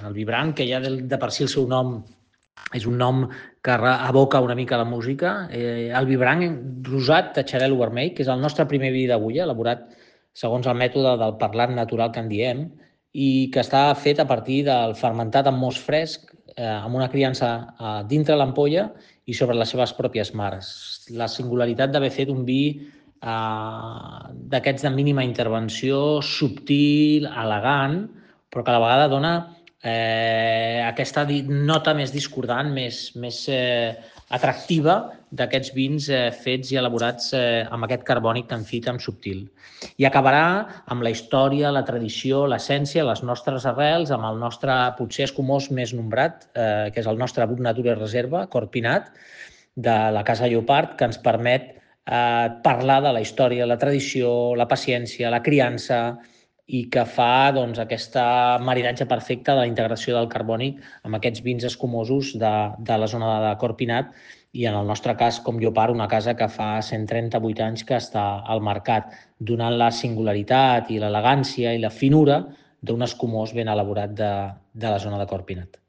El vi branc, que ja de per si el seu nom és un nom que evoca una mica la música. El vi branc rosat de xarel·lo vermell, que és el nostre primer vi d'agulla, elaborat segons el mètode del parlat natural que en diem, i que està fet a partir del fermentat amb most fresc, amb una criança dintre l'ampolla i sobre les seves pròpies mares. La singularitat d'haver fet un vi d'aquests de mínima intervenció, subtil, elegant, però que a la vegada dona aquesta nota més discordant, més atractiva d'aquests vins fets i elaborats amb aquest carbònic tan fi, tan subtil. I acabarà amb la història, la tradició, l'essència, les nostres arrels, amb el nostre potser escumós més nombrat, que és el nostre Book Nature Reserva, Corpinat, de la Casa Llopart, que ens permet parlar de la història, la tradició, la paciència, la criança, i que fa aquest maridatge perfecte de la integració del carbònic amb aquests vins escumosos de la zona de Corpinat, i en el nostre cas, com Llopart, una casa que fa 138 anys que està al mercat, donant la singularitat i l'elegància i la finura d'un escumós ben elaborat de la zona de Corpinat.